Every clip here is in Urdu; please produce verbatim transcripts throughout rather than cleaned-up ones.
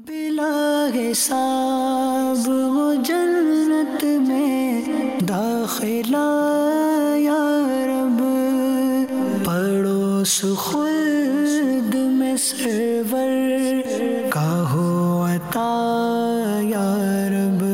بلا حساب وہ جنت میں داخلہ یا رب، پڑوس خلد میں سرور کا ہو عطا یا رب۔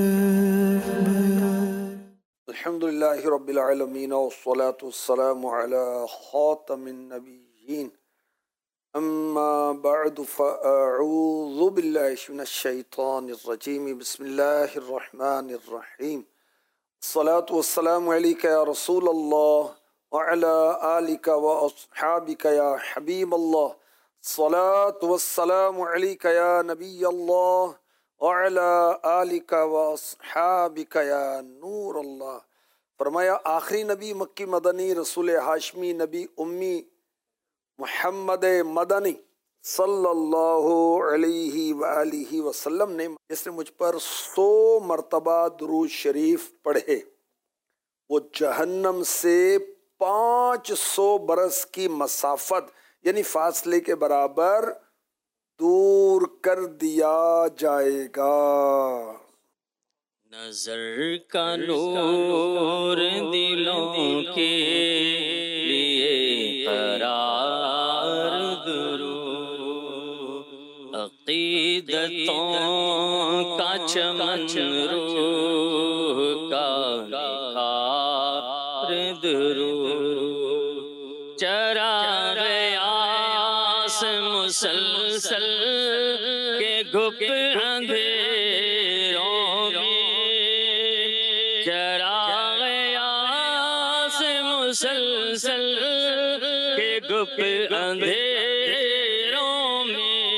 الحمدللہ رب العالمین والصلاة والسلام علی خاتم النبیین، اما بعد فاعوذ باللہ من الشیطان الرجیم، بسم اللہ الرحمن الرحیم۔ الصلاة والسلام علیک یا رسول اللہ وعلی آلک واصحابک یا حبیب اللہ، الصلاة والسلام علیک یا نبی اللہ وعلی آلک واصحابک یا نور اللہ۔ فرمایا آخری نبی مکی مدنی رسول ہاشمی نبی امی محمد مدنی صلی اللہ علیہ وآلہ وسلم نے جس نے مجھ پر سو مرتبہ درود شریف پڑھے وہ جہنم سے پانچ سو برس کی مسافت یعنی فاصلے کے برابر دور کر دیا جائے گا۔ نظر کا نور دلوں کے لیے قرار درود، عقیدتوں کا چمن روح کا نثار درود، چراغ آس مسلسل کے گھپ اندھیروں چراغ آس مسلسل کے گپ اندھیروں میں،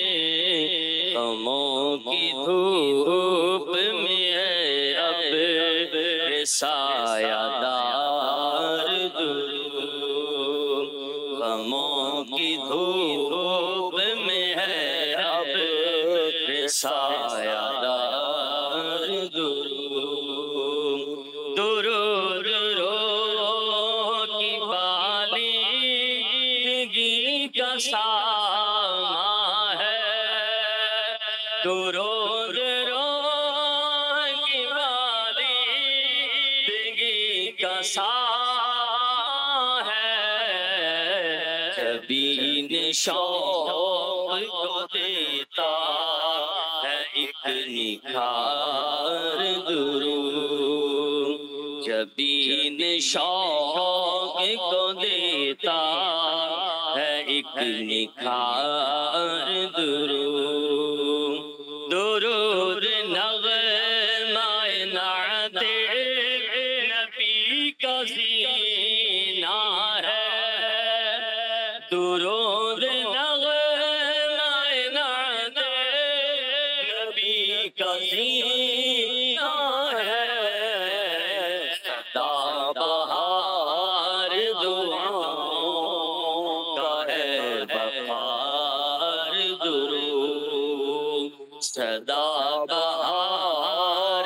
غموں کی دھوپ میں ہے اب سایہ دار درود، غموں کی دھوپ میں ہے اب سایہ دار درود، درود روح کی بالندگی کا ساماں ہے، درود روح کی بالندگی کا ساماں ہے، جبین شوق کو دیتا ہے ایک نکھار درود، جبین شوق کو دیتا ہے ایک نکھار درود، درود نغمہ نعت نبی کا زینہ ہے، درود نغمہ نعت نبی کا زینہ ہے، سدا بہار دعاؤں کا ہے بہار درود، سدا بہار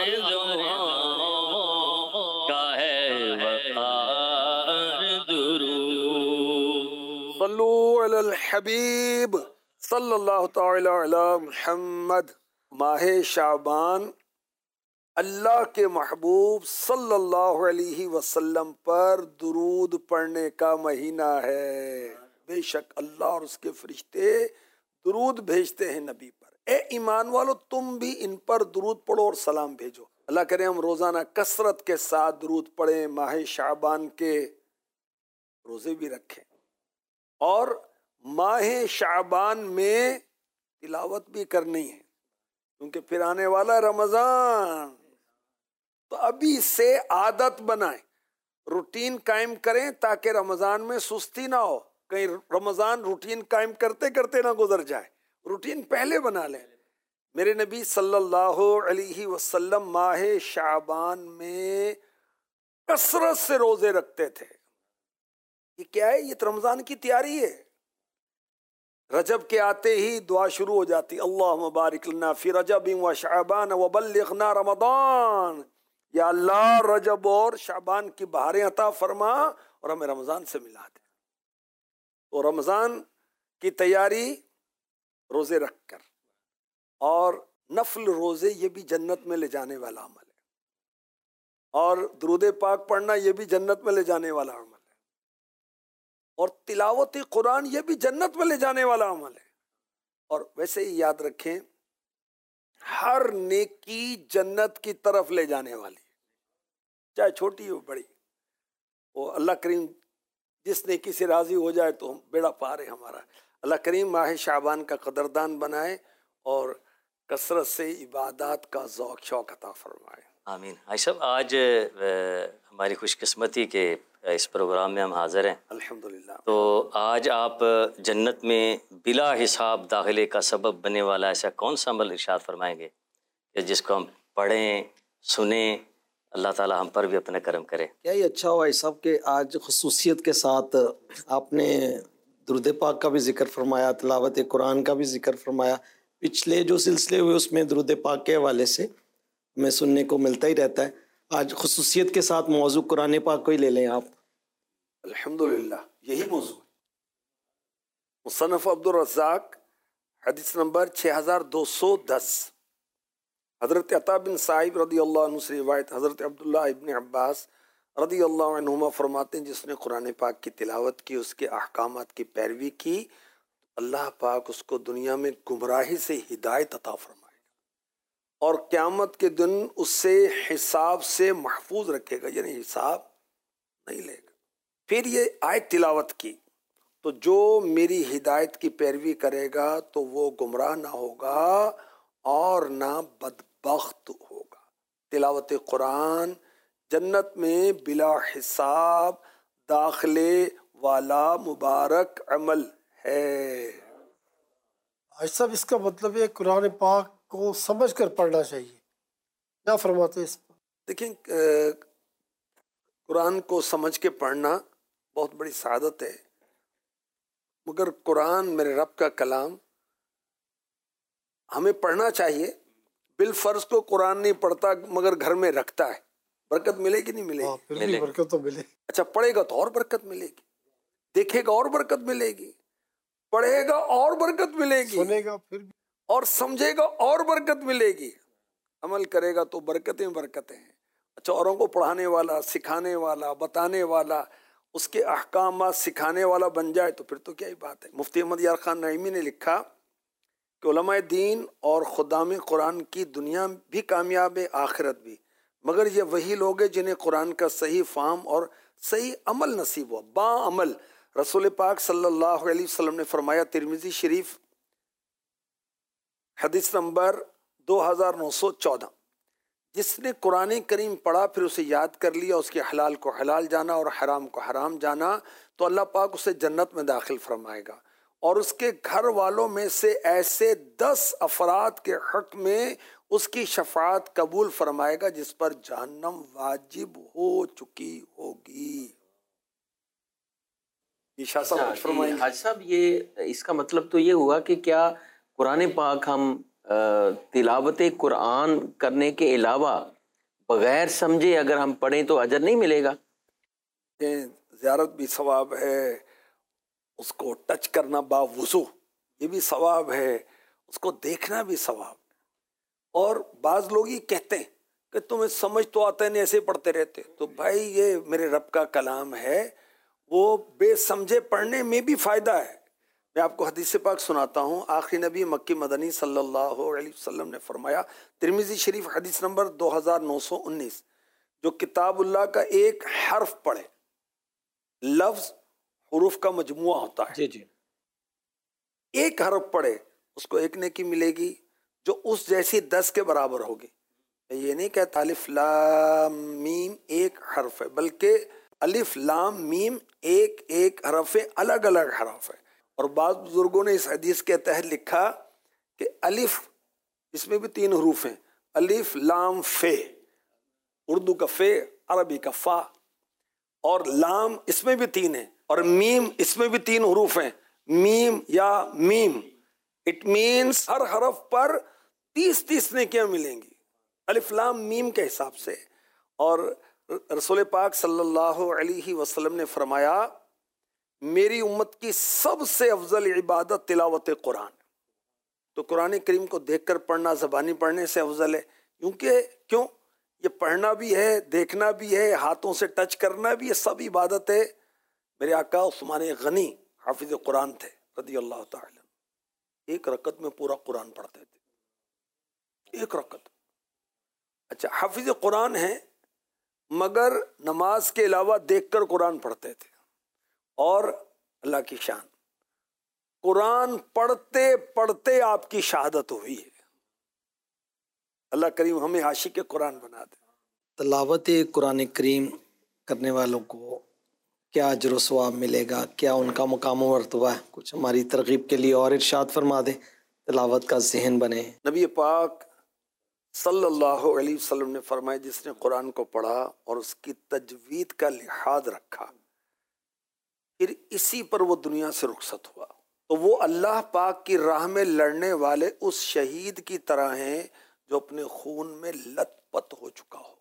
دعاؤں کا ہے بہار درود۔ صلو علی الحبیب صلی اللہ تعالی علی محمد۔ ماہ شعبان اللہ کے محبوب صلی اللہ علیہ وسلم پر درود پڑھنے کا مہینہ ہے۔ بے شک اللہ اور اس کے فرشتے درود بھیجتے ہیں نبی پر۔ اے ایمان والو تم بھی ان پر درود پڑھو اور سلام بھیجو۔ اللہ کرے ہم روزانہ کثرت کے ساتھ درود پڑھیں، ماہ شعبان کے روزے بھی رکھیں اور ماہ شعبان میں تلاوت بھی کرنی ہے کیونکہ پھر آنے والا رمضان، تو ابھی سے عادت بنائیں، روٹین قائم کریں تاکہ رمضان میں سستی نہ ہو، کہیں رمضان روٹین قائم کرتے کرتے نہ گزر جائے، روٹین پہلے بنا لیں۔ میرے نبی صلی اللہ علیہ وسلم ماہ شعبان میں کثرت سے روزے رکھتے تھے۔ یہ کیا ہے؟ یہ رمضان کی تیاری ہے۔ رجب کے آتے ہی دعا شروع ہو جاتی، اللہم بارک لنا فی رجب و شعبان وبلغنا رمضان، یا اللہ رجب اور شعبان کی بہاریں عطا فرما اور ہمیں رمضان سے ملا دے۔ تو رمضان کی تیاری روزے رکھ کر اور نفل روزے یہ بھی جنت میں لے جانے والا عمل ہے، اور درود پاک پڑھنا یہ بھی جنت میں لے جانے والا عمل ہے، اور تلاوت قرآن یہ بھی جنت میں لے جانے والا عمل ہے۔ اور ویسے ہی یاد رکھیں ہر نیکی جنت کی طرف لے جانے والی، چاہے چھوٹی ہو بڑی، وہ اللہ کریم جس نیکی سے راضی ہو جائے تو بیڑا پار ہے ہمارا۔ اللہ کریم ماہ شعبان کا قدردان بنائے اور کثرت سے عبادات کا ذوق شوق عطا فرمائے۔ آمین۔ حاجی صاحب آج ہماری خوش قسمتی کہ اس پروگرام میں ہم حاضر ہیں، الحمدللہ۔ تو آج آپ جنت میں بلا حساب داخلے کا سبب بننے والا ایسا کون سا عمل ارشاد فرمائیں گے کہ جس کو ہم پڑھیں سنیں، اللہ تعالی ہم پر بھی اپنا کرم کرے؟ کیا ہی اچھا ہوا اس صاحب کہ آج خصوصیت کے ساتھ آپ نے درود پاک کا بھی ذکر فرمایا، تلاوت قرآن کا بھی ذکر فرمایا۔ پچھلے جو سلسلے ہوئے اس میں درود پاک کے حوالے سے ہمیں سننے کو ملتا ہی رہتا ہے، آج خصوصیت کے ساتھ موضوع قرآن پاک کو ہی لے لیں آپ۔ الحمدللہ یہی موضوع ہے۔ مصنف عبد الرزاق حدیث نمبر چھ ہزار دو سو دس، حضرت عطا بن صائب رضی اللہ عنہ سے روایت، حضرت عبداللہ ابن عباس رضی اللہ عنہما فرماتے ہیں جس نے قرآن پاک کی تلاوت کی، اس کے احکامات کی پیروی کی، اللہ پاک اس کو دنیا میں گمراہی سے ہدایت عطا فرمائے گا، اور قیامت کے دن اس سے حساب سے محفوظ رکھے گا، یعنی حساب نہیں لے گا۔ پھر یہ آیت تلاوت کی تو جو میری ہدایت کی پیروی کرے گا تو وہ گمراہ نہ ہوگا اور نہ بدبخت ہوگا۔ تلاوت قرآن جنت میں بلا حساب داخلے والا مبارک عمل ہے۔ حاجی صاحب اس کا مطلب ہے قرآن پاک کو سمجھ کر پڑھنا چاہیے، کیا فرماتے ہیں اس پر؟ دیکھیں قرآن کو سمجھ کے پڑھنا بہت بڑی سعادت ہے، مگر قرآن میرے رب کا کلام ہمیں پڑھنا چاہیے۔ بالفرض کو قرآن نہیں پڑھتا مگر گھر میں رکھتا ہے، برکت ملے گی نہیں ملے ہاں، گی؟ پھر بھی برکت تو ملے۔ اچھا پڑھے گا تو اور برکت ملے گی، دیکھے گا اور برکت ملے گی، پڑھے گا اور برکت ملے گی، سنے گا پھر بھی، اور سمجھے گا اور برکت ملے گی، عمل کرے گا تو برکتیں برکتیں ہیں۔ اچھا اوروں کو پڑھانے والا، سکھانے والا، بتانے والا، اس کے احکامات سکھانے والا بن جائے تو پھر تو کیا ہی بات ہے۔ مفتی احمد یار خان نعیمی نے لکھا کہ علماء دین اور خدام قرآن کی دنیا بھی کامیاب ہے، آخرت بھی، مگر یہ وہی لوگ ہیں جنہیں قرآن کا صحیح فہم اور صحیح عمل نصیب ہوا، با عمل۔ رسول پاک صلی اللہ علیہ وسلم نے فرمایا، ترمذی شریف حدیث نمبر دو ہزار نو سو چودہ، جس نے قرآن کریم پڑھا پھر اسے یاد کر لیا، اس کے حلال کو حلال جانا اور حرام کو حرام جانا، تو اللہ پاک اسے جنت میں داخل فرمائے گا، اور اس کے گھر والوں میں سے ایسے دس افراد کے حق میں اس کی شفاعت قبول فرمائے گا جس پر جہنم واجب ہو چکی ہوگی۔ یہ شاہ صاحب کچھ فرمائیں گے؟ حاج صاحب یہ اس کا مطلب تو یہ ہوا کہ کیا قرآن پاک ہم تلاوت قرآن کرنے کے علاوہ بغیر سمجھے اگر ہم پڑھیں تو اجر نہیں ملے گا؟ زیارت بھی ثواب ہے، اس کو ٹچ کرنا باوضو یہ بھی ثواب ہے، اس کو دیکھنا بھی ثواب ہے۔ اور بعض لوگ یہ کہتے ہیں کہ تمہیں سمجھ تو آتا ہے نہیں، ایسے پڑھتے رہتے، تو بھائی یہ میرے رب کا کلام ہے، وہ بے سمجھے پڑھنے میں بھی فائدہ ہے۔ میں آپ کو حدیث پاک سناتا ہوں، آخری نبی مکی مدنی صلی اللہ علیہ وسلم نے فرمایا، ترمذی شریف حدیث نمبر دو ہزار نو سو انیس، جو کتاب اللہ کا ایک حرف پڑھے، لفظ حروف کا مجموعہ ہوتا ہے، جی جی، ایک حرف پڑھے اس کو ایک نیکی ملے گی جو اس جیسی دس کے برابر ہوگی۔ یہ نہیں کہتا الف لام میم ایک حرف ہے، بلکہ الف لام میم ایک ایک حرف ہے، الگ الگ حرف ہے۔ اور بعض بزرگوں نے اس حدیث کے تحت لکھا کہ الف، اس میں بھی تین حروف ہیں، الف لام فے، اردو کا فے، عربی کا فا، اور لام اس میں بھی تین ہیں، اور میم اس میں بھی تین حروف ہیں، میم یا میم، اٹ مینس ہر حرف پر تیس تیس نیکیاں ملیں گی الف لام میم کے حساب سے۔ اور رسول پاک صلی اللہ علیہ وسلم نے فرمایا، میری امت کی سب سے افضل عبادت تلاوت قرآن، تو قرآن کریم کو دیکھ کر پڑھنا زبانی پڑھنے سے افضل ہے، کیونکہ کیوں؟ یہ پڑھنا بھی ہے، دیکھنا بھی ہے، ہاتھوں سے ٹچ کرنا بھی ہے، سب عبادت ہے۔ میرے آقا عثمان غنی حافظ قرآن تھے رضی اللہ تعالی، ایک رکعت میں پورا قرآن پڑھتے تھے، ایک رکعت۔ اچھا، حافظ قرآن ہیں مگر نماز کے علاوہ دیکھ کر قرآن پڑھتے تھے، اور اللہ کی شان، قرآن پڑھتے پڑھتے آپ کی شہادت ہوئی ہے۔ اللہ کریم ہمیں عاشق قرآن بنا دے۔ تلاوت قرآن کریم کرنے والوں کو کیا اجر و ثواب ملے گا، کیا ان کا مقام و مرتبہ ہے؟ کچھ ہماری ترغیب کے لیے اور ارشاد فرما دیں، تلاوت کا ذہن بنے۔ نبی پاک صلی اللہ علیہ وسلم نے فرمایا، جس نے قرآن کو پڑھا اور اس کی تجوید کا لحاظ رکھا، پھر اسی پر وہ دنیا سے رخصت ہوا، تو وہ اللہ پاک کی راہ میں لڑنے والے اس شہید کی طرح ہیں جو اپنے خون میں لت پت ہو چکا ہو۔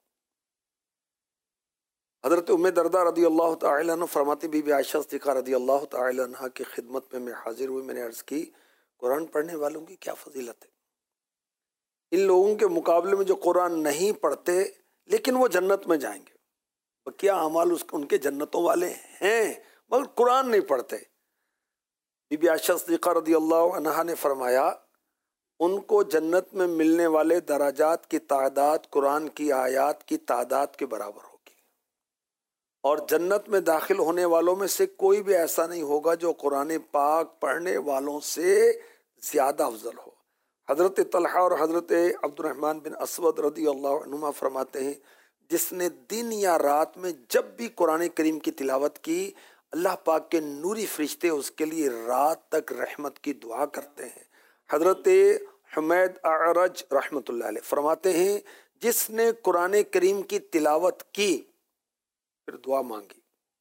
حضرت ام دردہ رضی اللہ تعالی عنہ فرماتی، بی بی عائشہ صدیقہ رضی اللہ تعالی عنہ کی خدمت میں میں حاضر ہوئی، میں نے عرض کی، قرآن پڑھنے والوں کی کیا فضیلت ہے؟ ان لوگوں کے مقابلے میں جو قرآن نہیں پڑھتے لیکن وہ جنت میں جائیں گے، کیا اعمال ان کے جنتوں والے ہیں مگر قرآن نہیں پڑھتے۔ بی بی عائشہ صدیقہ رضی اللہ عنہ نے فرمایا، ان کو جنت میں ملنے والے درجات کی تعداد قرآن کی آیات کی تعداد کے برابر ہوگی، اور جنت میں داخل ہونے والوں میں سے کوئی بھی ایسا نہیں ہوگا جو قرآن پاک پڑھنے والوں سے زیادہ افضل ہو۔ حضرت طلحہ اور حضرت عبد الرحمن بن اسود رضی اللہ عنہما فرماتے ہیں، جس نے دن یا رات میں جب بھی قرآن کریم کی تلاوت کی، اللہ پاک کے نوری فرشتے اس کے لیے رات تک رحمت کی دعا کرتے ہیں۔ حضرت حمید اعرج رحمۃ اللہ علیہ فرماتے ہیں، جس نے قرآن کریم کی تلاوت کی پھر دعا مانگی،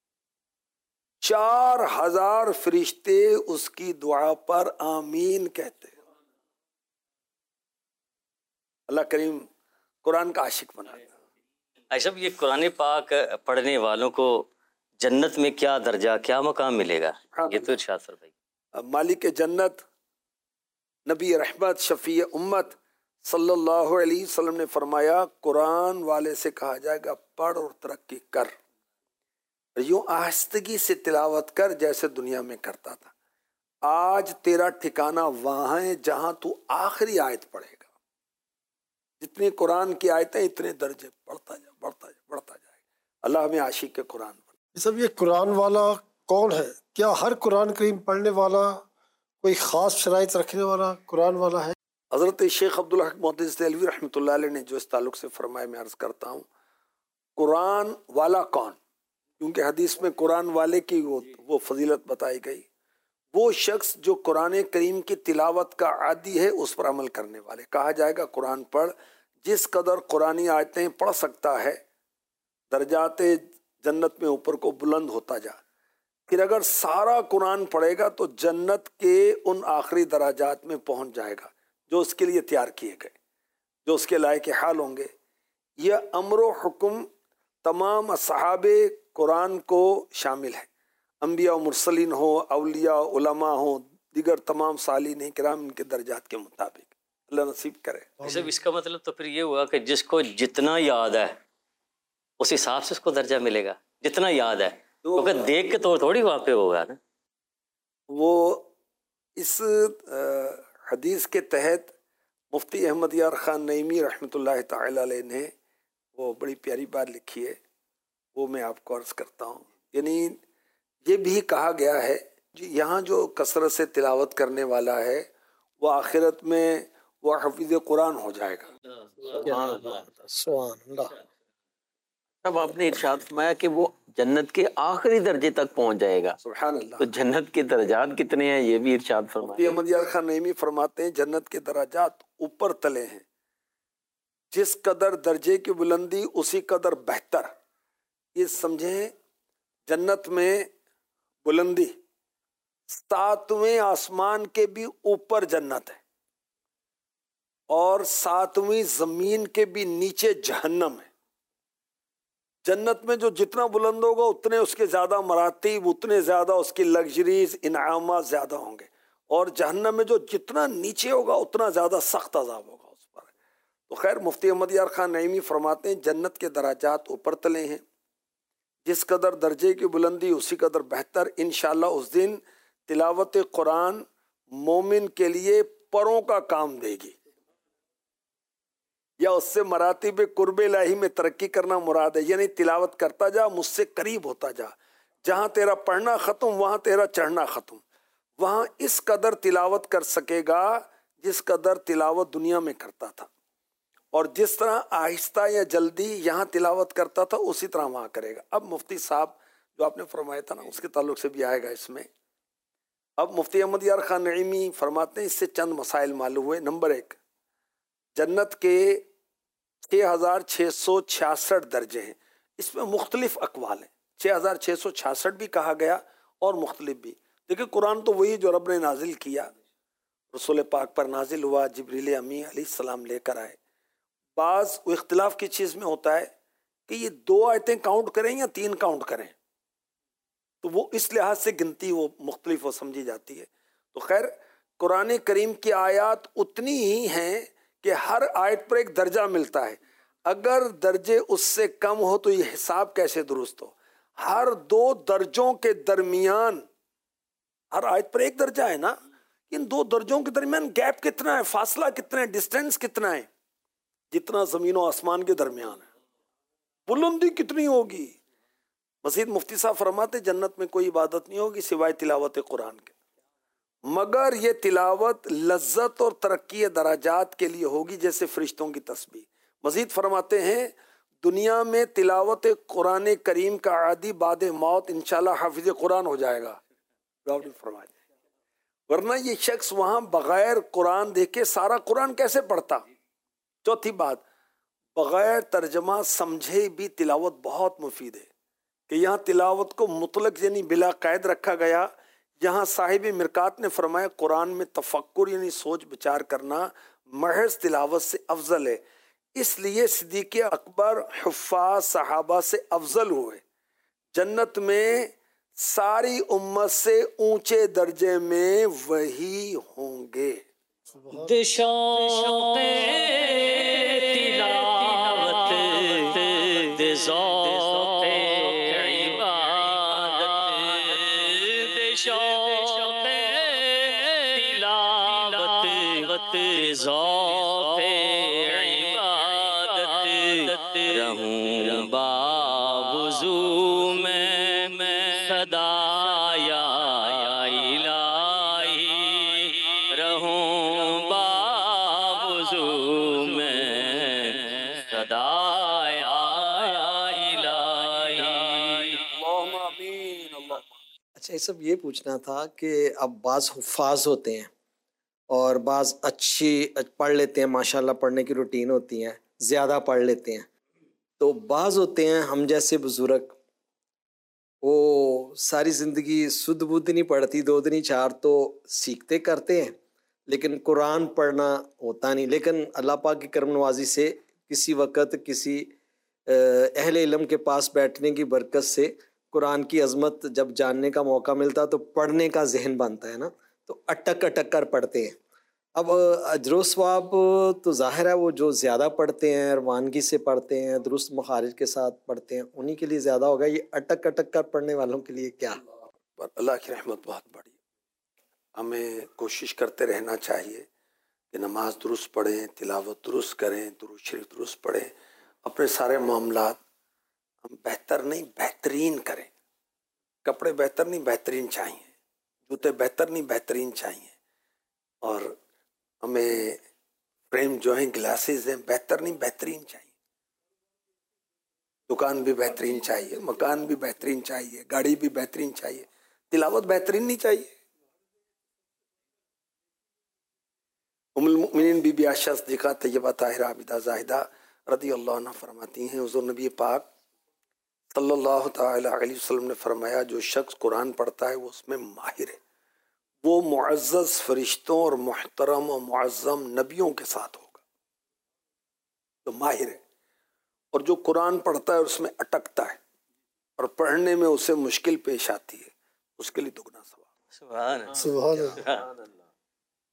چار ہزار فرشتے اس کی دعا پر آمین کہتے ہیں۔ اللہ کریم قرآن کا عاشق بنا دے۔ ایسا یہ قرآن پاک پڑھنے والوں کو جنت میں کیا درجہ، کیا مقام ملے گا، یہ تو ارشاد فرمائیے۔ مالک جنت نبی رحمت شفیع امت صلی اللہ علیہ وسلم نے فرمایا، قرآن والے سے کہا جائے گا پڑھ اور ترقی کر، یوں آہستگی سے تلاوت کر جیسے دنیا میں کرتا تھا۔ آج تیرا ٹھکانہ وہاں ہے جہاں تو آخری آیت پڑھے گا، جتنی قرآن کی آیتیں اتنے درجے بڑھتا جائے بڑھتا جائے بڑھتا جائے۔ اللہ ہمیں عاشق کے قرآن بنا۔ سب یہ قرآن والا کون ہے؟ کیا ہر قرآن کریم پڑھنے والا کوئی خاص شرائط رکھنے والا قرآن والا ہے؟ حضرت شیخ عبدالحق محدث دہلوی رحمۃ اللہ علیہ نے جو اس تعلق سے فرمایا، میں عرض کرتا ہوں، قرآن والا کون؟ کیونکہ حدیث میں قرآن والے کی وہ, وہ فضیلت بتائی گئی، وہ شخص جو قرآن کریم کی تلاوت کا عادی ہے، اس پر عمل کرنے والے۔ کہا جائے گا قرآن پڑھ، جس قدر قرآنی آیتیں پڑھ سکتا ہے درجات جنت میں اوپر کو بلند ہوتا جا۔ پھر اگر سارا قرآن پڑھے گا تو جنت کے ان آخری درجات میں پہنچ جائے گا جو اس کے لیے تیار کیے گئے، جو اس کے لائق حال ہوں گے۔ یہ امر و حکم تمام اصحاب قرآن کو شامل ہے، انبیاء و مرسلین ہو، اولیاء علماء ہوں، دیگر تمام صالحین کرام، ان کے درجات کے مطابق اللہ نصیب کرے۔ صرف اس کا مطلب تو پھر یہ ہوا کہ جس کو جتنا یاد ہے اس حساب سے اس کو درجہ ملے گا، جتنا یاد ہے، کیونکہ دیکھ کے تو تھوڑی وہاں پہ ہوگا نا۔ وہ اس حدیث کے تحت مفتی احمد یار خان نعیمی رحمۃ اللہ تعالی علیہ نے وہ بڑی پیاری بات لکھی ہے، وہ میں آپ کو عرض کرتا ہوں۔ یعنی یہ بھی کہا گیا ہے یہاں جو کثرت سے تلاوت کرنے والا ہے وہ آخرت میں وہ حفیظ قرآن ہو جائے گا۔ سبحان اللہ۔ اب آپ نے ارشاد فرمایا کہ وہ جنت کے آخری درجے تک پہنچ جائے گا، سبحان اللہ۔ تو جنت کے درجات کتنے ہیں یہ بھی ارشاد مفتی فرمایا۔ احمد یار خان نعیمی فرماتے ہیں جنت کے درجات اوپر تلے ہیں، جس قدر درجے کی بلندی اسی قدر بہتر۔ یہ سمجھیں جنت میں بلندی ساتویں آسمان کے بھی اوپر جنت ہے، اور ساتویں زمین کے بھی نیچے جہنم ہے۔ جنت میں جو جتنا بلند ہوگا اتنے اس کے زیادہ مراتب، اتنے زیادہ اس کی لگژریز، انعامات زیادہ ہوں گے، اور جہنم میں جو جتنا نیچے ہوگا اتنا زیادہ سخت عذاب ہوگا اس پر. تو خیر مفتی احمد یار خان نعیمی فرماتے ہیں جنت کے دراجات اوپر تلے ہیں، جس قدر درجے کی بلندی اسی قدر بہتر. انشاءاللہ اس دن تلاوت قرآن مومن کے لیے پروں کا کام دے گی، یا اس سے مراتب قرب الہی میں ترقی کرنا مراد ہے. یعنی تلاوت کرتا جا، مجھ سے قریب ہوتا جا، جہاں تیرا پڑھنا ختم وہاں تیرا چڑھنا ختم. وہاں اس قدر تلاوت کر سکے گا جس قدر تلاوت دنیا میں کرتا تھا، اور جس طرح آہستہ یا جلدی یہاں تلاوت کرتا تھا اسی طرح وہاں کرے گا. اب مفتی صاحب جو آپ نے فرمایا تھا نا اس کے تعلق سے بھی آئے گا اس میں. اب مفتی احمد یار خان نعیمی فرماتے ہیں اس سے چند مسائل معلوم ہوئے. نمبر ایک، جنت کے چھ ہزار چھ سو چھیاسٹھ درجے ہیں. اس میں مختلف اقوال ہیں، چھ ہزار چھ سو چھیاسٹھ بھی کہا گیا اور مختلف بھی. دیکھیں قرآن تو وہی جو رب نے نازل کیا، رسول پاک پر نازل ہوا، جبریل امی علیہ السلام لے کر آئے. بعض وہ اختلاف کی چیز میں ہوتا ہے کہ یہ دو آیتیں کاؤنٹ کریں یا تین کاؤنٹ کریں، تو وہ اس لحاظ سے گنتی وہ مختلف وہ سمجھی جاتی ہے. تو خیر قرآن کریم کی آیات اتنی ہی ہیں کہ ہر آیت پر ایک درجہ ملتا ہے. اگر درجے اس سے کم ہو تو یہ حساب کیسے درست ہو؟ ہر دو درجوں کے درمیان، ہر آیت پر ایک درجہ ہے نا، ان دو درجوں کے درمیان گیپ کتنا ہے، فاصلہ کتنا ہے، ڈسٹینس کتنا ہے؟ جتنا زمین و آسمان کے درمیان ہے. بلندی کتنی ہوگی؟ مزید مفتی صاحب فرماتے جنت میں کوئی عبادت نہیں ہوگی سوائے تلاوت قرآن کے، مگر یہ تلاوت لذت اور ترقی درجات کے لیے ہوگی جیسے فرشتوں کی تسبیح. مزید فرماتے ہیں دنیا میں تلاوت قرآن کریم کا عادی بعد موت انشاءاللہ حافظ قرآن ہو جائے گا. فرمایا ورنہ یہ شخص وہاں بغیر قرآن دیکھے سارا قرآن کیسے پڑھتا؟ چوتھی بات، بغیر ترجمہ سمجھے بھی تلاوت بہت مفید ہے کہ یہاں تلاوت کو مطلق یعنی بلا قید رکھا گیا. یہاں صاحب مرکات نے فرمایا قرآن میں تفکر یعنی سوچ بچار کرنا محض تلاوت سے افضل ہے، اس لیے صدیق اکبر حفاظ صحابہ سے افضل ہوئے. جنت میں ساری امت سے اونچے درجے میں وہی ہوں گے. دشوق تلاوت دذوق عبادت، دشوق تلاوت دذوق عبادت، رہوں باوضو میں صدا یا الہی، رہوں باوضو میں صدا یا الہی. اللہم آمین. اللہ اچھا یہ سب یہ پوچھنا تھا کہ اب بعض حفاظ ہوتے ہیں اور بعض اچھی پڑھ لیتے ہیں، ماشاءاللہ پڑھنے کی روٹین ہوتی ہے، زیادہ پڑھ لیتے ہیں. تو بعض ہوتے ہیں ہم جیسے بزرگ، وہ ساری زندگی سدھ بدھ نہیں پڑھتی، دو دنی چار تو سیکھتے کرتے ہیں لیکن قرآن پڑھنا ہوتا نہیں. لیکن اللہ پاک کی کرم نوازی سے کسی وقت کسی اہل علم کے پاس بیٹھنے کی برکت سے قرآن کی عظمت جب جاننے کا موقع ملتا تو پڑھنے کا ذہن بنتا ہے نا، تو اٹک اٹک کر پڑھتے ہیں. اب اجر و ثواب تو ظاہر ہے وہ جو زیادہ پڑھتے ہیں، روانگی سے پڑھتے ہیں، درست مخارج کے ساتھ پڑھتے ہیں، انہی کے لیے زیادہ ہوگا. یہ اٹک اٹک کر پڑھنے والوں کے لیے کیا؟ پر اللہ کی رحمت بہت بڑی. ہمیں کوشش کرتے رہنا چاہیے کہ نماز درست پڑھیں، تلاوت درست کریں، درود شریف درست پڑھیں، اپنے سارے معاملات ہم بہتر نہیں بہترین کریں. کپڑے بہتر نہیں بہترین چاہیے، جوتے بہتر نہیں بہترین چاہیے، اور ہمیں فریم جو ہیں گلاسز ہیں بہتر نہیں بہترین چاہیے. دکان بھی بہترین چاہیے، مکان بھی بہترین چاہیے، گاڑی بھی بہترین چاہیے، تلاوت بہترین نہیں چاہیے. ام المؤمنین بی بی عائشہ صدیقہ طیبہ طاہرہ عابدہ زاہدہ رضی اللہ عنہ فرماتی ہیں حضور نبی پاک صلی اللہ تعالی علیہ وسلم نے فرمایا جو شخص قرآن پڑھتا ہے وہ اس میں ماہر ہے، وہ معزز فرشتوں اور محترم و معظم نبیوں کے ساتھ ہوگا. تو ماہر ہے، اور جو قرآن پڑھتا ہے اور اس میں اٹکتا ہے اور پڑھنے میں اسے مشکل پیش آتی ہے، اس کے لیے دگنا ثواب. سبحان اللہ. سبحان اللہ.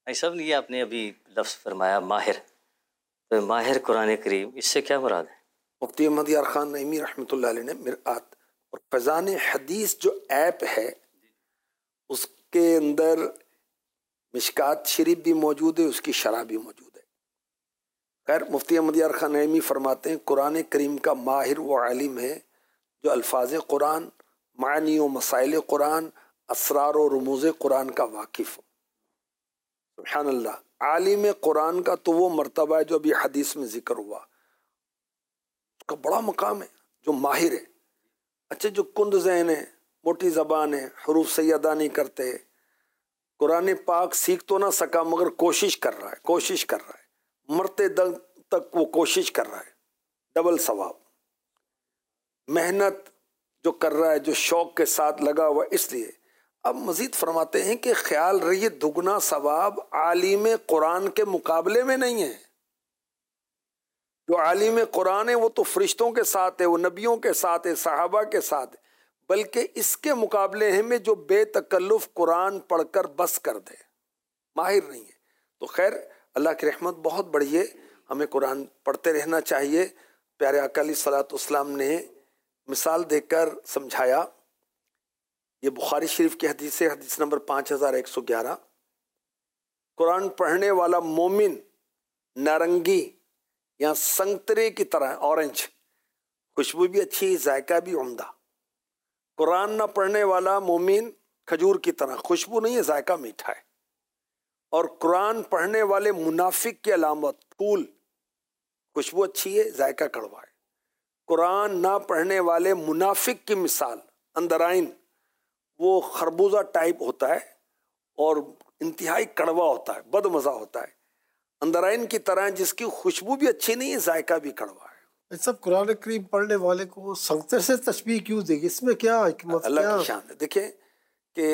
ایسا نہیں آپ نے ابھی لفظ فرمایا ماہر، تو ماہر قرآن کریم، اس سے کیا مراد ہے؟ مفتی احمد یار خان نعیمی رحمۃ اللہ علیہ نے مرآت اور فیضان حدیث جو ایپ ہے اس کے اندر مشکات شریف بھی موجود ہے، اس کی شرح بھی موجود ہے۔ خیر مفتی احمد یار خان نعیمی فرماتے ہیں قرآن کریم کا ماہر وہ عالم ہے جو الفاظ قرآن، معنی و مسائل قرآن، اسرار و رموز قرآن کا واقف ہو۔ سبحان اللہ، عالم قرآن کا تو وہ مرتبہ ہے جو ابھی حدیث میں ذکر ہوا، اس کا بڑا مقام ہے، جو ماہر ہے۔ اچھا جو کند ذہن ہے، موٹی زبان ہے، حروف سیدہ نہیں کرتے، قرآن پاک سیکھ تو نہ سکا مگر کوشش کر رہا ہے، کوشش کر رہا ہے، مرتے دم تک وہ کوشش کر رہا ہے، ڈبل ثواب۔ محنت جو کر رہا ہے، جو شوق کے ساتھ لگا ہوا، اس لیے اب مزید فرماتے ہیں کہ خیال رہیے دگنا ثواب عالم قرآن کے مقابلے میں نہیں ہے۔ جو عالم قرآن ہے وہ تو فرشتوں کے ساتھ ہے، وہ نبیوں کے ساتھ ہے، صحابہ کے ساتھ ہے، بلکہ اس کے مقابلے ہیں میں جو بے تکلف قرآن پڑھ کر بس کر دے، ماہر نہیں ہے۔ تو خیر اللہ کی رحمت بہت بڑی ہے، ہمیں قرآن پڑھتے رہنا چاہیے۔ پیارے آقا علیہ الصلوۃ والسلام نے مثال دے کر سمجھایا، یہ بخاری شریف کی حدیث ہے، حدیث نمبر پانچ ہزار ایک سو گیارہ، قرآن پڑھنے والا مومن نارنگی یا سنگترے کی طرح، اورنج، خوشبو بھی اچھی، ذائقہ بھی عمدہ۔ قرآن نہ پڑھنے والا مومن کھجور کی طرح، خوشبو نہیں ہے، ذائقہ میٹھا ہے۔ اور قرآن پڑھنے والے منافق کی علامت پھول، خوشبو اچھی ہے، ذائقہ کڑوا ہے۔ قرآن نہ پڑھنے والے منافق کی مثال اندرائن، وہ خربوزہ ٹائپ ہوتا ہے اور انتہائی کڑوا ہوتا ہے، بد مزہ ہوتا ہے، اندرائن کی طرح، جس کی خوشبو بھی اچھی نہیں ہے، ذائقہ بھی کڑوا ہے۔ سب قرآن کریم پڑھنے والے کو سنگتر سے تشبیہ کیوں دے گی؟ اس میں کیا حکمت؟ اللہ کی شان ہے۔ دیکھیں کہ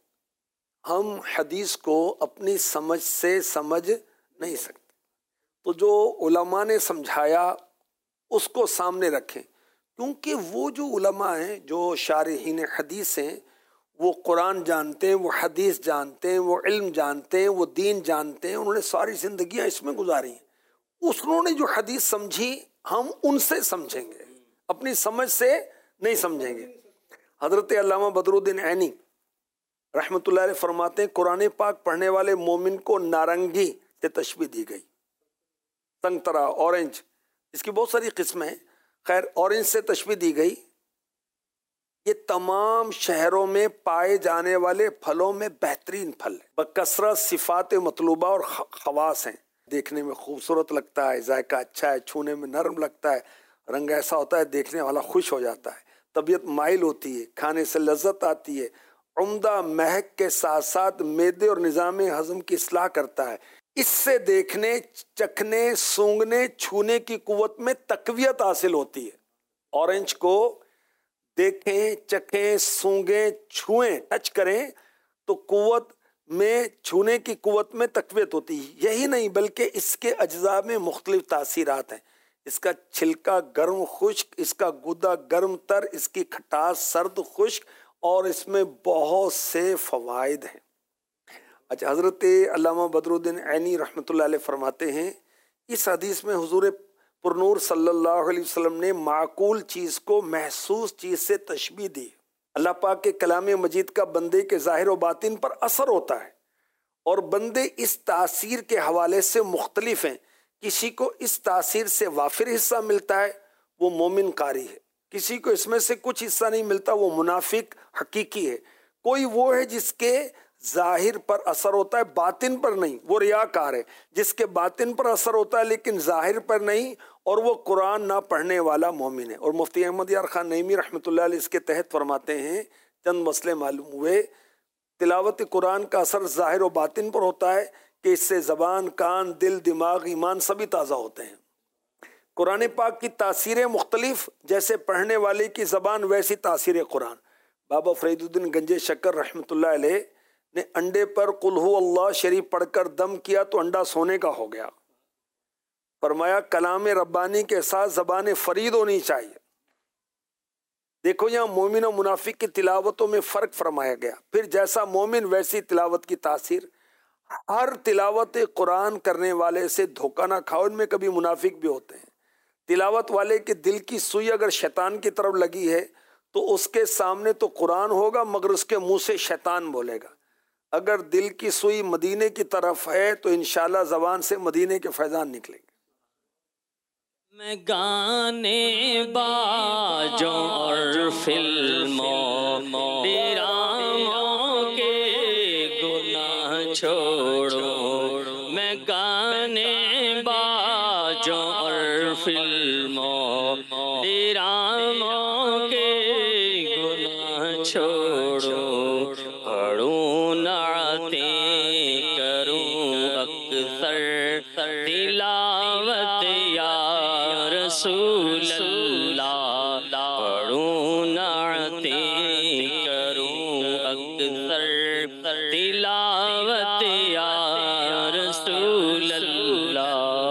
ہم حدیث کو اپنی سمجھ سے سمجھ نہیں سکتے، تو جو علماء نے سمجھایا اس کو سامنے رکھیں، کیونکہ وہ جو علماء ہیں، جو شارحین حدیث ہیں، وہ قرآن جانتے ہیں، وہ حدیث جانتے ہیں، وہ علم جانتے ہیں، وہ دین جانتے ہیں، انہوں نے ساری زندگیاں اس میں گزاری ہیں۔ اس انہوں نے جو حدیث سمجھی ہم ان سے سمجھیں گے، اپنی سمجھ سے نہیں سمجھیں گے۔ حضرت علامہ بدر الدین عینی رحمۃ اللہ علیہ فرماتے ہیں قرآن پاک پڑھنے والے مومن کو نارنگی سے تشبیہ دی گئی، سنگترا، اورنج، اس کی بہت ساری قسمیں ہیں، خیر اورنج سے تشبیہ دی گئی۔ یہ تمام شہروں میں پائے جانے والے پھلوں میں بہترین پھل ہے، بکثرت صفات مطلوبہ اور خواص ہیں، دیکھنے میں خوبصورت لگتا ہے، ذائقہ اچھا ہے، چھونے میں نرم لگتا ہے، رنگ ایسا ہوتا ہے دیکھنے والا خوش ہو جاتا ہے، طبیعت مائل ہوتی ہے، کھانے سے لذت آتی ہے، عمدہ مہک کے ساتھ ساتھ معدے اور نظام ہضم کی اصلاح کرتا ہے، اس سے دیکھنے، چکھنے، سونگنے، چھونے کی قوت میں تقویت حاصل ہوتی ہے۔ اورنج کو دیکھیں، چکھیں، سونگیں، چھوئیں، ٹچ کریں تو قوت میں، چھونے کی قوت میں تقویت ہوتی ہے۔ یہی نہیں بلکہ اس کے اجزاء میں مختلف تاثیرات ہیں، اس کا چھلکا گرم خشک، اس کا گودا گرم تر، اس کی کھٹاس سرد خشک، اور اس میں بہت سے فوائد ہیں۔ اچھا حضرت علامہ بدر الدین عینی رحمۃ اللہ علیہ فرماتے ہیں اس حدیث میں حضور پرنور صلی اللہ علیہ وسلم نے معقول چیز کو محسوس چیز سے تشبیہ دی۔ اللہ پاک کے کلام مجید کا بندے کے ظاہر و باطن پر اثر ہوتا ہے، اور بندے اس تاثیر کے حوالے سے مختلف ہیں۔ کسی کو اس تاثیر سے وافر حصہ ملتا ہے، وہ مومن قاری ہے، کسی کو اس میں سے کچھ حصہ نہیں ملتا، وہ منافق حقیقی ہے، کوئی وہ ہے جس کے ظاہر پر اثر ہوتا ہے باطن پر نہیں، وہ ریاکار ہے، جس کے باطن پر اثر ہوتا ہے لیکن ظاہر پر نہیں، اور وہ قرآن نہ پڑھنے والا مومن ہے۔ اور مفتی احمد یار خان نعیمی رحمۃ اللہ علیہ اس کے تحت فرماتے ہیں چند مسئلے معلوم ہوئے۔ تلاوت قرآن کا اثر ظاہر و باطن پر ہوتا ہے کہ اس سے زبان، کان، دل، دماغ، ایمان سبھی تازہ ہوتے ہیں۔ قرآن پاک کی تاثیریں مختلف، جیسے پڑھنے والے کی زبان ویسی تاثیر قرآن۔ بابا فرید الدین گنج شکر رحمۃ اللہ علیہ نے انڈے پر قل ہو اللہ شریف پڑھ کر دم کیا تو انڈا سونے کا ہو گیا۔ فرمایا کلام ربانی کے ساتھ زبان فرید ہونی چاہیے۔ دیکھو یہاں مومن و منافق کی تلاوتوں میں فرق فرمایا گیا، پھر جیسا مومن ویسی تلاوت کی تاثیر۔ ہر تلاوت قرآن کرنے والے سے دھوکہ نہ کھاؤ، ان میں کبھی منافق بھی ہوتے ہیں۔ تلاوت والے کے دل کی سوئی اگر شیطان کی طرف لگی ہے تو اس کے سامنے تو قرآن ہوگا مگر اس کے منہ سے شیطان بولے گا۔ اگر دل کی سوئی مدینے کی طرف ہے تو انشاءاللہ زبان سے مدینے کے فیضان نکلیں گے۔ میں گانے باجوں اور فلموں ڈراموں کے گناہ چھوڑوں، میں گانے باجوں اور فلموں ڈراموں کے گناہ چھوڑوں، پڑھوں نعتیں کروں اکثر تلاوت یا رسول اللہ، پڑھوں نعتیں کروں اکثر تلاوت یا رسول اللہ۔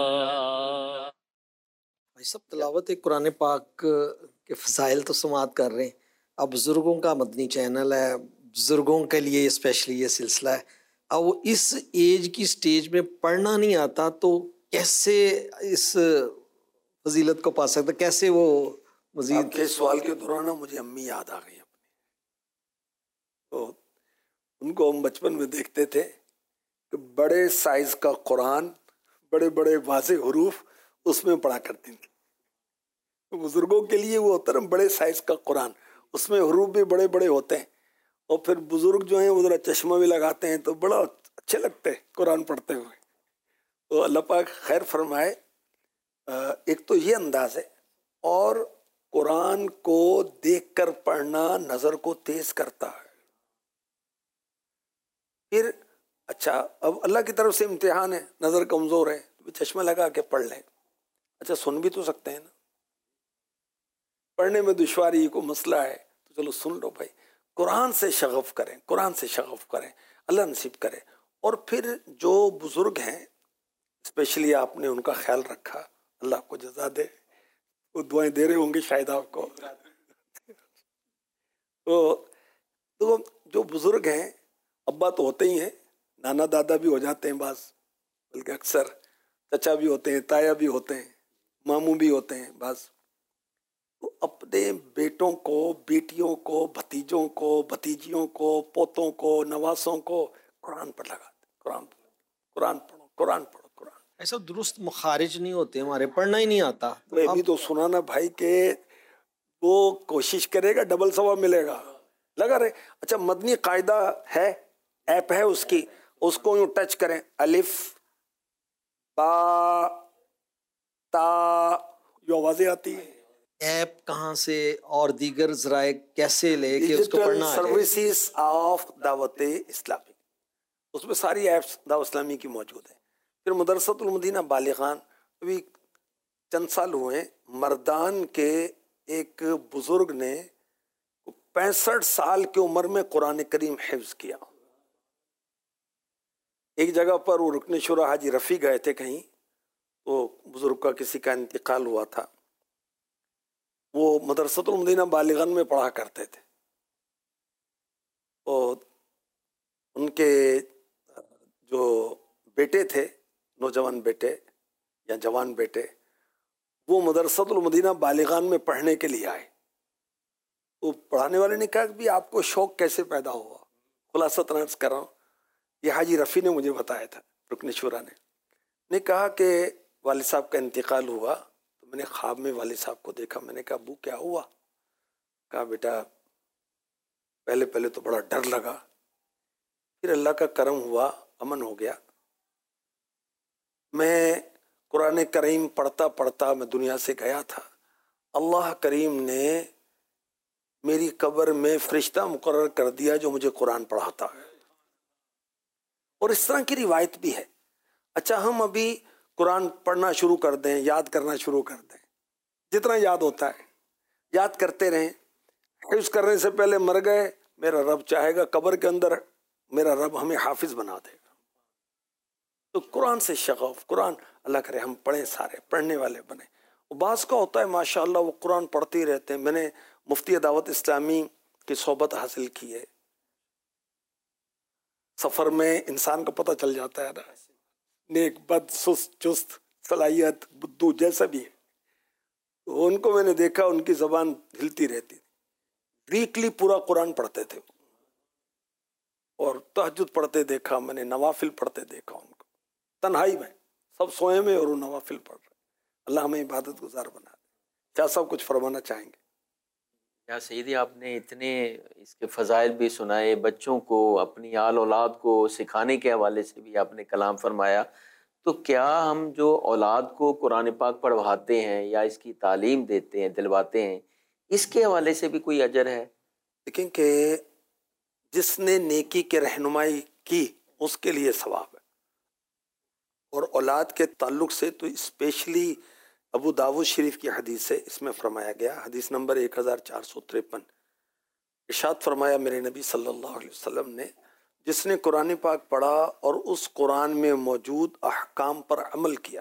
بھائی صاحب تلاوت قرآن پاک کے فضائل تو سماعت کر رہے ہیں، اب بزرگوں کا مدنی چینل ہے، بزرگوں کے لیے اسپیشلی یہ سلسلہ ہے، اب وہ اس ایج کی سٹیج میں پڑھنا نہیں آتا تو کیسے اس فضیلت کو پا سکتا، کیسے وہ مزید؟ آپ کے سوال کے دوران مجھے امی یاد آ گئی اپنی، تو ان کو ہم بچپن میں دیکھتے تھے کہ بڑے سائز کا قرآن، بڑے بڑے واضح حروف اس میں پڑھا کرتی تھی۔ بزرگوں کے لیے وہ ہوتا ہے نا بڑے سائز کا قرآن، اس میں حروف بھی بڑے بڑے ہوتے ہیں، اور پھر بزرگ جو ہیں وہ ذرا چشمہ بھی لگاتے ہیں تو بڑا اچھے لگتے ہیں قرآن پڑھتے ہوئے۔ تو اللہ پاک خیر فرمائے، ایک تو یہ انداز ہے، اور قرآن کو دیکھ کر پڑھنا نظر کو تیز کرتا ہے۔ پھر اچھا اب اللہ کی طرف سے امتحان ہے، نظر کمزور ہے تو چشمہ لگا کے پڑھ لیں، اچھا سن بھی تو سکتے ہیں نا، پڑھنے میں دشواری کو مسئلہ ہے تو چلو سن لو بھائی، قرآن سے شغف کریں، قرآن سے شغف کریں، اللہ نصیب کرے۔ اور پھر جو بزرگ ہیں اسپیشلی آپ نے ان کا خیال رکھا، اللہ کو جزا دے، وہ دعائیں دے رہے ہوں گے شاید آپ کو۔ تو جو بزرگ ہیں، ابا تو ہوتے ہی ہیں، نانا دادا بھی ہو جاتے ہیں بعض، بلکہ اکثر چچا بھی ہوتے ہیں، تایا بھی ہوتے ہیں، ماموں بھی ہوتے ہیں بعض، تو اپنے بیٹوں کو، بیٹیوں کو، بھتیجوں کو، بھتیجیوں کو، پوتوں کو، نواسوں کو قرآن پر لگاتے، قرآن پڑھو، قرآن پڑھو، قرآن پڑھو، قرآن۔ ایسا درست مخارج نہیں ہوتے ہمارے، پڑھنا ہی نہیں آتا۔ میں بھی تو سنا نا بھائی کہ وہ کوشش کرے گا ڈبل ثواب ملے گا، لگا رہے۔ اچھا مدنی قاعدہ ہے، ایپ ہے اس کی، اس کو یوں ٹچ کریں، الف با تا، جو آوازیں آتی ہیں۔ ایپ کہاں سے اور دیگر ذرائع کیسے لے کہ اس کو پڑھنا آ جائے؟ سروسز آف دعوت اسلامی، اس میں ساری ایپس دعوت اسلامی کی موجود ہیں۔ پھر مدرسۃ المدینہ بالغان، ابھی چند سال ہوئے، مردان کے ایک بزرگ نے پینسٹھ سال کی عمر میں قرآن کریم حفظ کیا۔ ایک جگہ پر وہ رکن شورا حاجی رفیع گئے تھے کہیں، وہ بزرگ کا کسی کا انتقال ہوا تھا، وہ مدرسۃ المدینہ بالغان میں پڑھا کرتے تھے، اور ان کے جو بیٹے تھے، نوجوان بیٹے یا جوان بیٹے، وہ مدرسۃ المدینہ بالغان میں پڑھنے کے لیے آئے۔ تو پڑھانے والے نے کہا کہ بھی آپ کو شوق کیسے پیدا ہوا؟ خلاصہ عرض کر رہا ہوں، یہ حاجی رفیع نے مجھے بتایا تھا، رکن شورا نے نے کہا کہ والد صاحب کا انتقال ہوا تو میں نے خواب میں والد صاحب کو دیکھا، میں نے کہا ابو کیا ہوا؟ کہا بیٹا پہلے پہلے تو بڑا ڈر لگا، پھر اللہ کا کرم ہوا، امن ہو گیا۔ میں قرآن کریم پڑھتا پڑھتا میں دنیا سے گیا تھا، اللہ کریم نے میری قبر میں فرشتہ مقرر کر دیا جو مجھے قرآن پڑھاتا ہے، اور اس طرح کی روایت بھی ہے۔ اچھا ہم ابھی قرآن پڑھنا شروع کر دیں، یاد کرنا شروع کر دیں، جتنا یاد ہوتا ہے یاد کرتے رہیں، حفظ کرنے سے پہلے مر گئے، میرا رب چاہے گا قبر کے اندر میرا رب ہمیں حافظ بنا دے گا۔ تو قرآن سے شغف، قرآن اللہ کرے ہم پڑھیں، سارے پڑھنے والے بنیں۔ بعض کا ہوتا ہے ماشاءاللہ وہ قرآن پڑھتے ہی رہتے ہیں۔ میں نے مفتی دعوت اسلامی کی صحبت حاصل کی ہے، سفر میں انسان کو پتہ چل جاتا ہے نا، نیک بد سست چست صلاحیت بدو جیسا بھی ہے. تو ان کو میں نے دیکھا ان کی زبان ہلتی رہتی، ویکلی پورا قرآن پڑھتے تھے اور تہجد پڑھتے دیکھا میں نے، نوافل پڑھتے دیکھا ان کو تنہائی میں، سب سوئے میں اور وہ نوافل پڑھ رہے. اللہ ہمیں عبادت گزار بنا دے. کیا سب کچھ فرمانا چاہیں گے؟ یا سیدی آپ نے اتنے اس کے فضائل بھی سنائے، بچوں کو اپنی آل اولاد کو سکھانے کے حوالے سے بھی آپ نے کلام فرمایا. تو کیا ہم جو اولاد کو قرآن پاک پڑھواتے ہیں یا اس کی تعلیم دیتے ہیں دلواتے ہیں، اس کے حوالے سے بھی کوئی اجر ہے؟ دیکھیں کہ جس نے نیکی کے رہنمائی کی اس کے لیے ثواب ہے، اور اولاد کے تعلق سے تو اسپیشلی ابو داود شریف کی حدیث ہے، اس میں فرمایا گیا، حدیث نمبر ایک ہزار چار سو تریپن، ارشاد فرمایا میرے نبی صلی اللہ علیہ وسلم نے، جس نے قرآن پاک پڑھا اور اس قرآن میں موجود احکام پر عمل کیا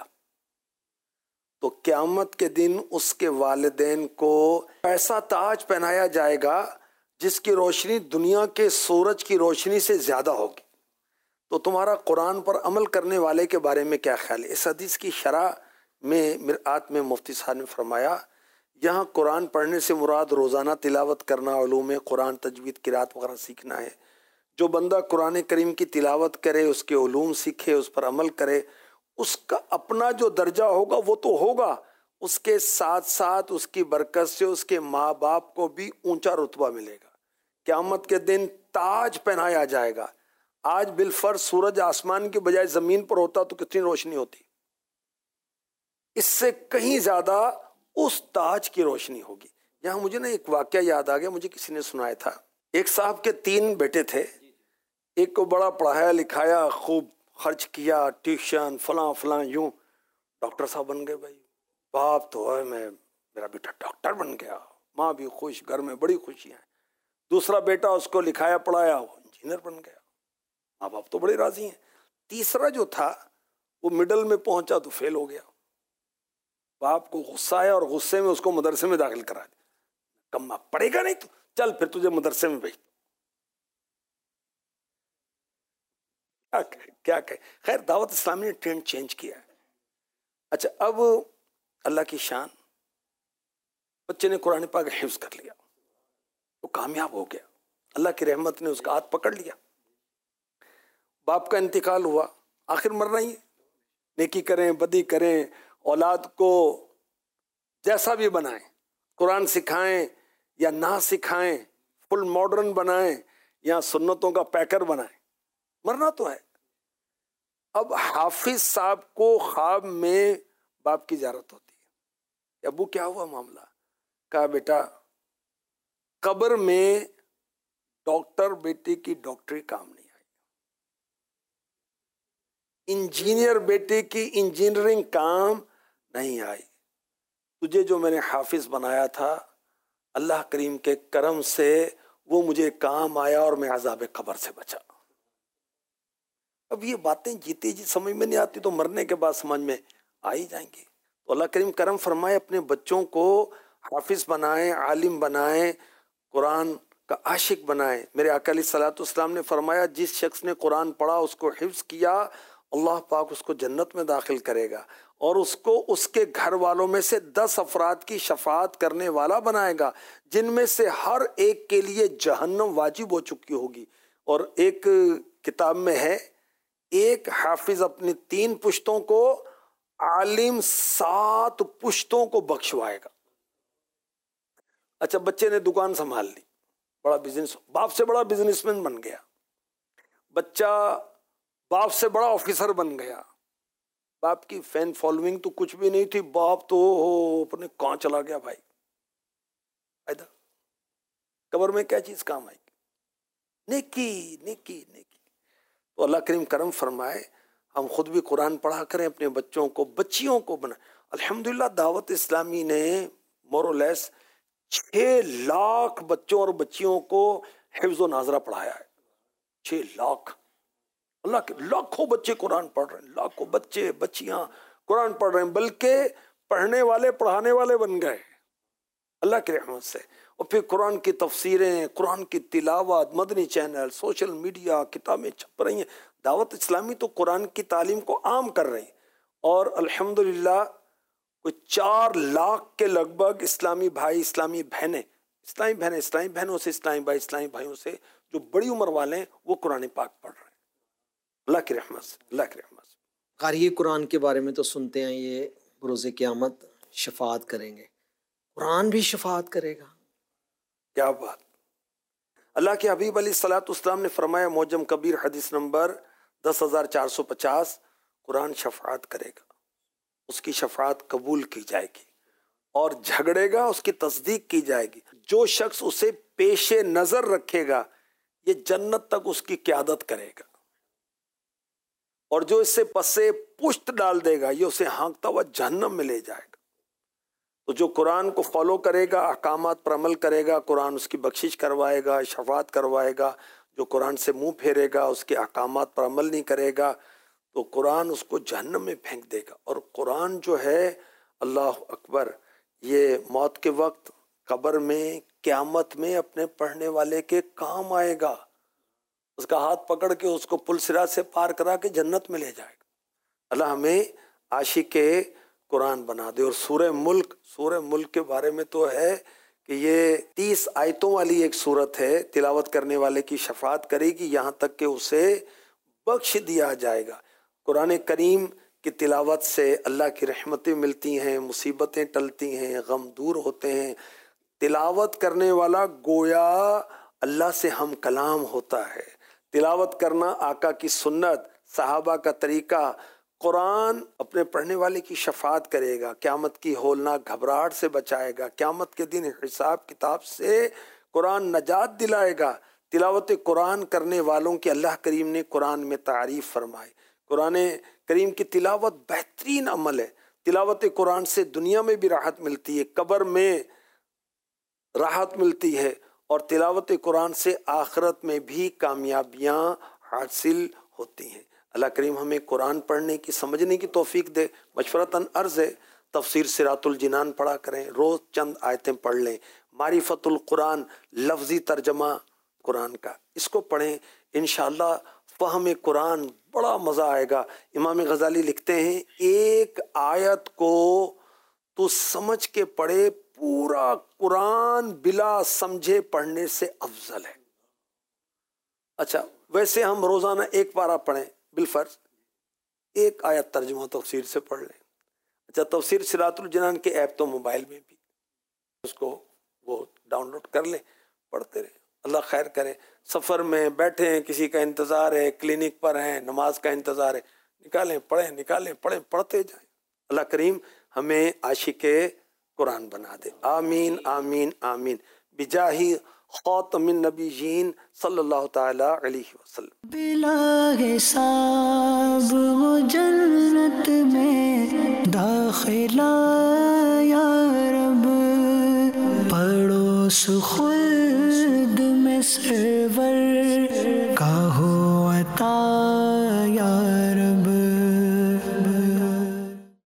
تو قیامت کے دن اس کے والدین کو ایسا تاج پہنایا جائے گا جس کی روشنی دنیا کے سورج کی روشنی سے زیادہ ہوگی. تو تمہارا قرآن پر عمل کرنے والے کے بارے میں کیا خیال ہے؟ اس حدیث کی شرح میں مرآت میں مفتی صاحب نے فرمایا، یہاں قرآن پڑھنے سے مراد روزانہ تلاوت کرنا، علوم قرآن، تجوید، قرات وغیرہ سیکھنا ہے. جو بندہ قرآن کریم کی تلاوت کرے، اس کے علوم سیکھے، اس پر عمل کرے، اس کا اپنا جو درجہ ہوگا وہ تو ہوگا، اس کے ساتھ ساتھ اس کی برکت سے اس کے ماں باپ کو بھی اونچا رتبہ ملے گا. قیامت کے دن تاج پہنایا جائے گا. آج بالفرض سورج آسمان کے بجائے زمین پر ہوتا تو کتنی روشنی ہوتی، اس سے کہیں زیادہ اس تاج کی روشنی ہوگی. یہاں مجھے نا ایک واقعہ یاد آ گیا، مجھے کسی نے سنایا تھا. ایک صاحب کے تین بیٹے تھے، ایک کو بڑا پڑھایا لکھایا، خوب خرچ کیا، ٹیوشن فلاں فلاں، یوں ڈاکٹر صاحب بن گئے. بھائی باپ تو ہے، میں میرا بیٹا ڈاکٹر بن گیا، ماں بھی خوش، گھر میں بڑی خوشیاں ہیں. دوسرا بیٹا اس کو لکھایا پڑھایا، وہ انجینئر بن گیا، ماں باپ تو بڑے راضی ہیں. تیسرا جو تھا وہ مڈل میں پہنچا تو فیل ہو گیا. باپ کو غصہ آیا اور غصے میں اس کو مدرسے میں داخل کرا دیا. کما پڑھے گا نہیں تو چل پھر تجھے مدرسے میں بھیج. کیا کہ خیر دعوت اسلامی نے ٹرینڈ چینج کیا ہے. اچھا اب اللہ کی شان، بچے نے قرآن پاک حفظ کر لیا، وہ کامیاب ہو گیا، اللہ کی رحمت نے اس کا ہاتھ پکڑ لیا. باپ کا انتقال ہوا، آخر مرنا ہی ہے. نیکی کریں بدی کریں، اولاد کو جیسا بھی بنائیں، قرآن سکھائیں یا نہ سکھائیں، فل ماڈرن بنائیں یا سنتوں کا پیکر بنائیں، مرنا تو ہے. اب حافظ صاحب کو خواب میں باپ کی زیارت ہوتی ہے کہ ابو کیا ہوا معاملہ؟ کہا بیٹا قبر میں ڈاکٹر بیٹے کی ڈاکٹری کام نہیں آئی، انجینئر بیٹے کی انجینئرنگ کام نہیں آئی. تجھے جو میں نے حافظ بنایا تھا اللہ کریم کے کرم سے وہ مجھے کام آیا اور میں عذاب قبر سے بچا. اب یہ باتیں جیتے جی سمجھ میں نہیں آتی تو مرنے کے بعد سمجھ میں آ ہی جائیں گی. تو اللہ کریم کرم فرمائے، اپنے بچوں کو حافظ بنائیں، عالم بنائیں، قرآن کا عاشق بنائیں. میرے آقا علیہ الصلوۃ والسلام نے فرمایا جس شخص نے قرآن پڑھا، اس کو حفظ کیا، اللہ پاک اس کو جنت میں داخل کرے گا اور اس کو اس کے گھر والوں میں سے دس افراد کی شفاعت کرنے والا بنائے گا، جن میں سے ہر ایک کے لیے جہنم واجب ہو چکی ہوگی. اور ایک کتاب میں ہے ایک حافظ اپنی تین پشتوں کو، عالم سات پشتوں کو بخشوائے گا. اچھا بچے نے دکان سنبھال لی، بڑا بزنس، باپ سے بڑا بزنس مین بن گیا، بچہ باپ سے بڑا آفیسر بن گیا. باپ کی فین فالوئنگ تو کچھ بھی نہیں تھی، باپ تو اپنے کہاں چلا گیا. بھائی ادھر قبر میں کیا چیز کام آئے گی؟ نیکی نیکی نیکی. تو اللہ کریم کرم فرمائے ہم خود بھی قرآن پڑھا کریں، اپنے بچوں کو بچیوں کو بنا. الحمدللہ دعوت اسلامی نے مورلیس چھ لاکھ بچوں اور بچیوں کو حفظ و ناظرہ پڑھایا ہے. چھ لاکھ اللہ کے لاکھوں بچے قرآن پڑھ رہے ہیں، لاکھوں بچے بچیاں قرآن پڑھ رہے ہیں، بلکہ پڑھنے والے پڑھانے والے بن گئے اللہ کی رحمت سے. اور پھر قرآن کی تفسیریں، قرآن کی تلاوت، مدنی چینل، سوشل میڈیا، کتابیں چھپ رہی ہیں. دعوت اسلامی تو قرآن کی تعلیم کو عام کر رہی ہیں، اور الحمدللہ کوئی چار لاکھ کے لگ بھگ اسلامی بھائی، اسلامی بہنیں اسلامی بہنیں اسلامی بہنوں سے، اسلامی بھائی اسلامی بھائیوں سے جو بڑی عمر والے ہیں وہ قرآن پاک پڑھ رہے ہیں. اللہ کی رحمت سے، اللہ کی رحمت سے. قاری قرآن کے بارے میں تو سنتے ہیں یہ بروز قیامت شفاعت کریں گے، قرآن بھی شفاعت کرے گا. کیا بات. اللہ کے حبیب علیہ الصلوۃ والسلام نے فرمایا، معجم کبیر حدیث نمبر دس ہزار چار سو پچاس، قرآن شفاعت کرے گا، اس کی شفاعت قبول کی جائے گی، اور جھگڑے گا اس کی تصدیق کی جائے گی. جو شخص اسے پیش نظر رکھے گا یہ جنت تک اس کی قیادت کرے گا، اور جو اس سے پسے پشت ڈال دے گا یہ اسے ہانکتا ہوا جہنم میں لے جائے گا. تو جو قرآن کو فالو کرے گا، احکامات پر عمل کرے گا، قرآن اس کی بخشش کروائے گا، شفاعت کروائے گا. جو قرآن سے منہ پھیرے گا، اس کے احکامات پر عمل نہیں کرے گا، تو قرآن اس کو جہنم میں پھینک دے گا. اور قرآن جو ہے، اللہ اکبر، یہ موت کے وقت، قبر میں، قیامت میں اپنے پڑھنے والے کے کام آئے گا. اس کا ہاتھ پکڑ کے اس کو پل صراط سے پار کرا کے جنت میں لے جائے گا. اللہ ہمیں عاشق قرآن بنا دے. اور سورہ ملک، سورہ ملک کے بارے میں تو ہے کہ یہ تیس آیتوں والی ایک سورت ہے، تلاوت کرنے والے کی شفاعت کرے گی یہاں تک کہ اسے بخش دیا جائے گا. قرآن کریم کی تلاوت سے اللہ کی رحمتیں ملتی ہیں، مصیبتیں ٹلتی ہیں، غم دور ہوتے ہیں. تلاوت کرنے والا گویا اللہ سے ہم کلام ہوتا ہے. تلاوت کرنا آقا کی سنت، صحابہ کا طریقہ. قرآن اپنے پڑھنے والے کی شفاعت کرے گا، قیامت کی ہولناک گھبراہٹ سے بچائے گا، قیامت کے دن حساب کتاب سے قرآن نجات دلائے گا. تلاوت قرآن کرنے والوں کی اللہ کریم نے قرآن میں تعریف فرمائی. قرآن کریم کی تلاوت بہترین عمل ہے. تلاوت قرآن سے دنیا میں بھی راحت ملتی ہے، قبر میں راحت ملتی ہے، اور تلاوت قرآن سے آخرت میں بھی کامیابیاں حاصل ہوتی ہیں. اللہ کریم ہمیں قرآن پڑھنے کی، سمجھنے کی توفیق دے. مشورتاً عرض ہے تفسیر صراط الجنان پڑھا کریں، روز چند آیتیں پڑھ لیں. معرفت القرآن، لفظی ترجمہ قرآن کا، اس کو پڑھیں، انشاءاللہ فہم قرآن بڑا مزہ آئے گا. امام غزالی لکھتے ہیں ایک آیت کو تو سمجھ کے پڑھے، پورا قرآن بلا سمجھے پڑھنے سے افضل ہے. اچھا ویسے ہم روزانہ ایک پارہ پڑھیں بالفرض، ایک آیت ترجمہ تفسیر سے پڑھ لیں. اچھا تفسیر صراط الجنان کے ایپ تو موبائل میں بھی، اس کو وہ ڈاؤن لوڈ کر لیں، پڑھتے رہیں. اللہ خیر کرے. سفر میں بیٹھے ہیں، کسی کا انتظار ہے، کلینک پر ہیں، نماز کا انتظار ہے، نکالیں پڑھیں، نکالیں پڑھیں، پڑھتے جائیں. اللہ کریم ہمیں عاشق قرآن بنا دے. آمین آمین آمین بجاہی خاتم النبیین صلی اللہ تعالی علیہ وسلم. بلا حساب وہ جنت میں داخلہ یا رب، پڑوس خلد میں سرور کا ہو عطا یا رب.